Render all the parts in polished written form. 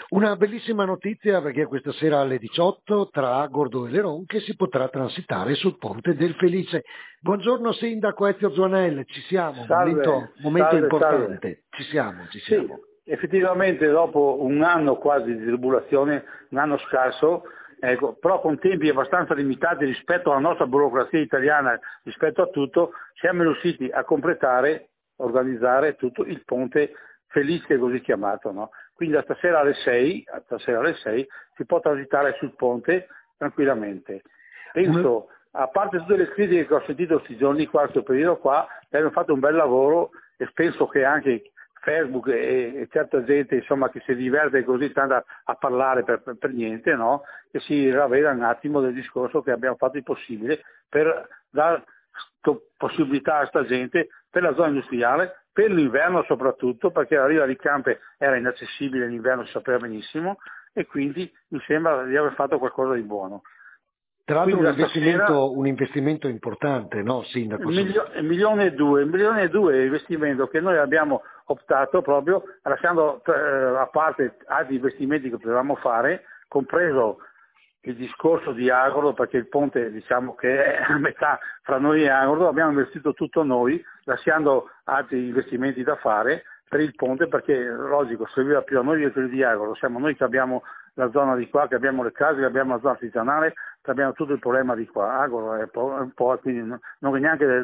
Una bellissima notizia perché questa sera alle 18 tra Agordo e Le Ronche si potrà transitare sul Ponte del Felice. Buongiorno Sindaco Ezio Zuanella, ci siamo, Salve, momento salve, salve. importante, ci siamo, ci Sì, siamo. effettivamente dopo un anno quasi di tribolazione, un anno scarso, ecco, però con tempi abbastanza limitati rispetto alla nostra burocrazia italiana, rispetto a tutto, siamo riusciti a completare, organizzare tutto il ponte Felice così chiamato, no? Quindi da stasera alle 6, si può transitare sul ponte tranquillamente. Un- Penso, a parte tutte le critiche che ho sentito questi giorni qua, questo periodo qua, abbiamo fatto un bel lavoro e penso che anche Facebook e certa gente insomma che si diverte così tanto a parlare per niente, no? Che si ravveda un attimo del discorso che abbiamo fatto il possibile per dare possibilità a sta gente per la zona industriale, per l'inverno soprattutto, perché la riva di Campe era inaccessibile, l'inverno si sapeva benissimo, e quindi mi sembra di aver fatto qualcosa di buono. Tra l'altro Quindi da stasera un investimento importante, no Sindaco? un milione e due investimento che noi abbiamo optato proprio lasciando a parte altri investimenti che potevamo fare, compreso il discorso di Agordo, perché il ponte diciamo che è a metà fra noi e Agordo, abbiamo investito tutto noi, lasciando altri investimenti da fare per il ponte, perché logico, serviva più a noi che quelli di Agordo, siamo noi che abbiamo la zona di qua, che abbiamo le case, che abbiamo la zona artigianale, che abbiamo tutto il problema di qua. Agordo è un po', quindi non è neanche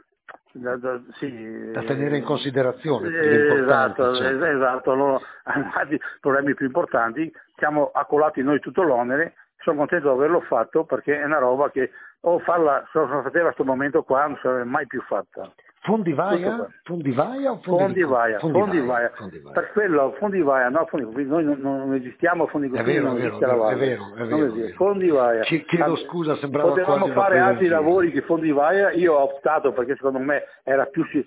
Da tenere in considerazione per l'importanza, certo. esatto, loro hanno altri problemi più importanti, siamo accolati noi tutto l'onere, sono contento di averlo fatto perché è una roba che o farla, se non faceva a questo momento qua non sarebbe mai più fatta. Fondi Tutto qua. Vaia? Fondi Vaia o fondi di Fondi Vaia, Fondi fondi Vaia, Vaia. fondi Vaia. Per quello, fondi Vaia, no, noi non esistiamo a fondi È costumi, vero, è non vero, esiste la è Valle. vero, è Non vero, è esiste. vero. Fondi Vaia. Chiedo scusa, sembrava Potevamo quasi una fare presa in altri giro. lavori che fondi Vaia, io ho optato perché secondo me era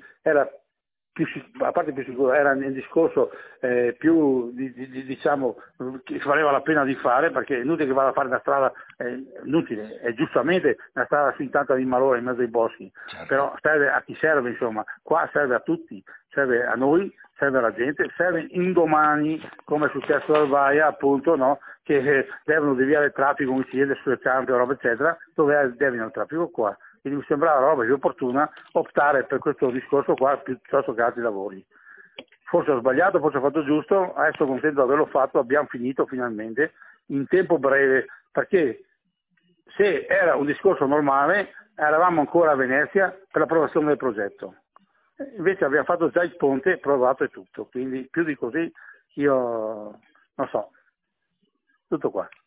a parte più sicuro, era nel discorso più diciamo che valeva la pena di fare, perché è inutile che vada a fare una strada, inutile, è giustamente una strada su tanta di malore in mezzo ai boschi, Certo. però serve a chi serve, insomma, qua serve a tutti, serve a noi, serve alla gente, serve indomani, come è successo al Vaia, appunto, no? Che devono deviare il traffico, come si vede sulle campe, roba eccetera, dove deviano il traffico qua. Quindi mi sembrava la roba più opportuna optare per questo discorso qua piuttosto che altri lavori. Forse ho sbagliato, forse ho fatto giusto, adesso sono contento di averlo fatto, abbiamo finito finalmente, in tempo breve, perché se era un discorso normale eravamo ancora a Venezia per l'approvazione del progetto. Invece abbiamo fatto già il ponte, provato e tutto, quindi più di così io non so, tutto qua.